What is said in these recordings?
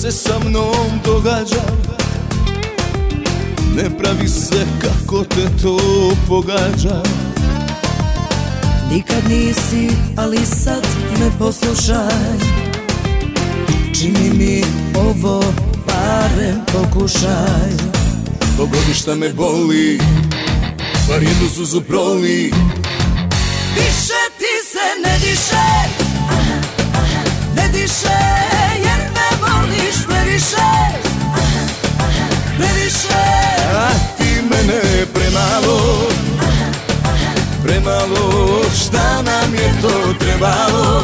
se sa mnom događa. Ne pravi se kako te to pogađa. Nikad nisi, ali sad me poslušaj. Čini mi ovo, barem pokušaj. Dogodi šta me boli, bar jednu suzu proli. Više ti se ne diše, ne diše, jer me voliš previše, previše. A ti mene premalo, premalo, šta nam je to trebalo?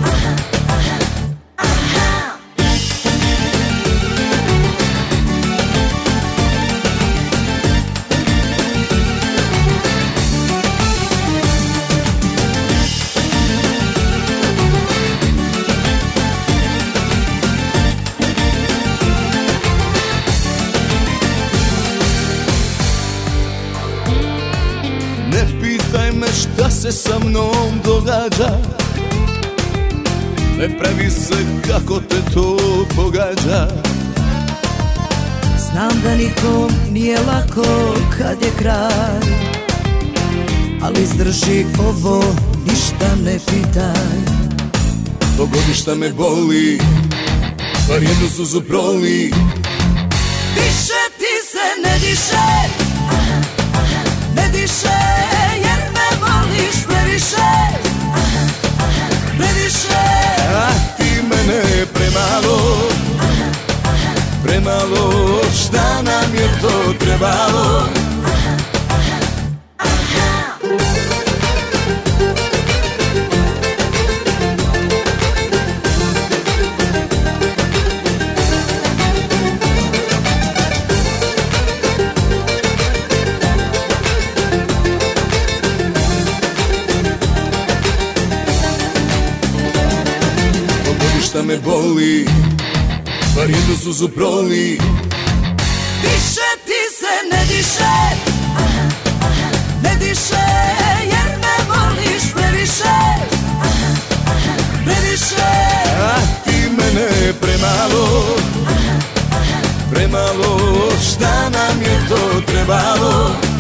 Ne pitaj me šta se sa mnom događa. Ne pravi se kako te to pogađa. Znam da nikom nije lako kad je kraj, ali izdrži ovo, ništa ne pitaj. Dogodi šta me boli, bar jednu suzu proli. Više ti se ne diše, ne diše, jer me voliš previše, previše. A ti mene premalo, premalo, šta nam je to trebalo? Šta me boli, bar jednu suzu proli. Više ti se ne diše, ne diše, jer me voliš previše, previše. A ti mene premalo, premalo, šta nam je to trebalo?